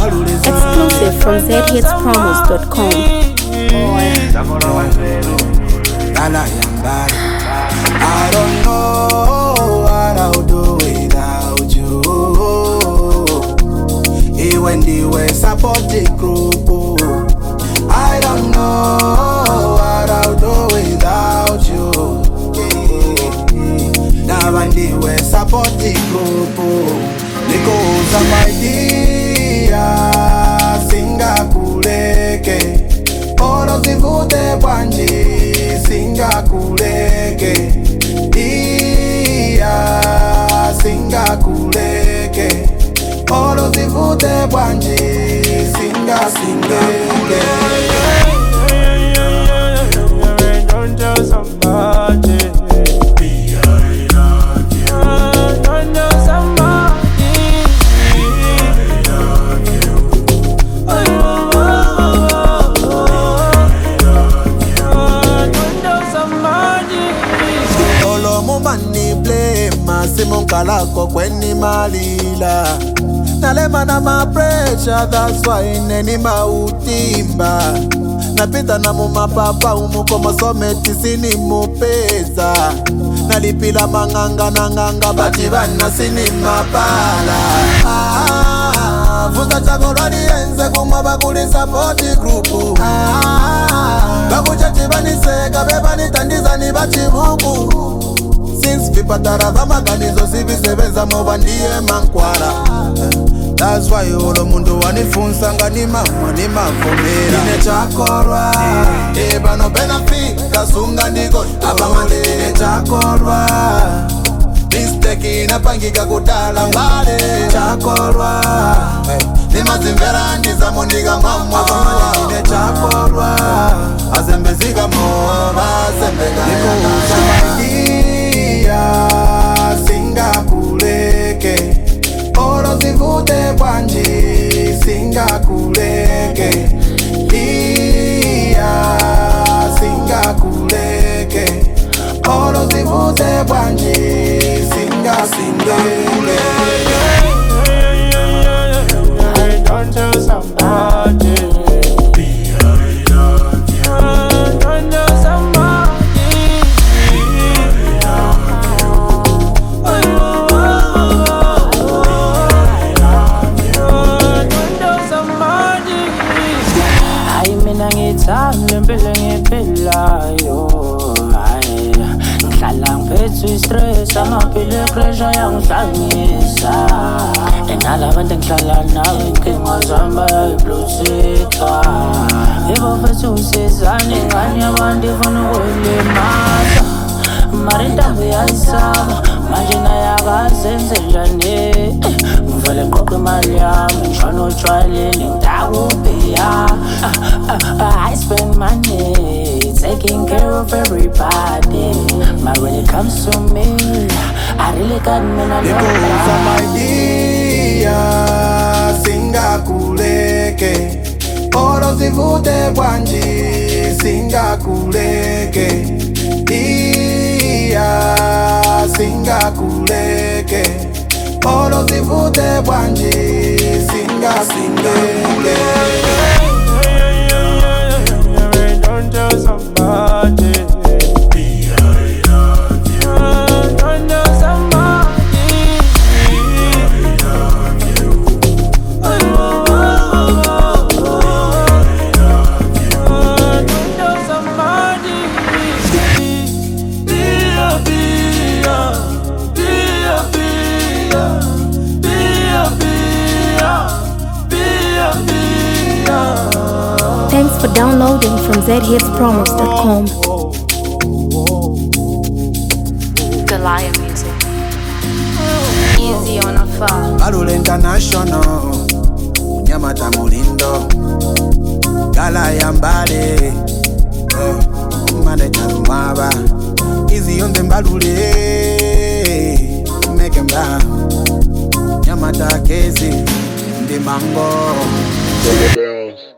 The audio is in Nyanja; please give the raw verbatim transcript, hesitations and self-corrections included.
Exclusive from z hits promos dot com. I don't know what I'll do without you. Even the way support the group. I don't know what I'll do without you. Now when the way support the group. Because of my dear singa kuleke. Oro zivute bwanji singa kuleke. Iya singa kuleke. Oro zivute bwanji singa singeke. Don't tell somebody. Simunkalako kweni malila Nalema na ma pressure, that's why neni mautimba Napita na mumapapa umuko masometi sini mupeza Nalipila manganga na nganga batibana sini mapala ah, Fuza chagorani enze kumaba kuli support group ah, Bakucha chibani seka bebani tandiza ni bachibuku Since vipatara vamaganizo sivisebeza mova ndiye mankwara. That's why olo mundu wanifunsa ngani mama ni mavomera Ine chakorwa Eba no benefit kasunga niko Abamande ine chakorwa Mistake inapangika kutala mbale Chakorwa Nima zimvera ndiza mundiga mama Abamande ine chakorwa Azembezika mova Azembega niko usamaidi singa kuleke Oro zivute bwanji singa kuleke Iya singa kuleke Oro zivute bwanji singa singeke Don't tell somebody. Ngempela ngiphila yo hayi ngihlala ngiphethe stress amaphilo pressure yangihlangisa enalabantu ngihlala nawe inkinga zami bayayibluthika yebo mfethu usizane ngani abantu ifuna ukulimaza mari intambo yayisaba manje naye akazenze njani ngivele qoqa imali yami ngishona otshwaleni ngidakubhiya I spend money taking care of everybody but when it comes to me I really got me na Because of my dear singa kuleke Oro zivute bwanji singa kuleke Iya singa kuleke Oro zivute bwanji singa singeke Don't tell somebody. Don't tell somebody. Thanks for downloading from z hits promos dot com. Goliath music. Easy on a phone. Balule International Nyamata Mulindo Gala Yambale Mane Tanwaba Easy on the Balule Make him down Nyamata Kezi The Mango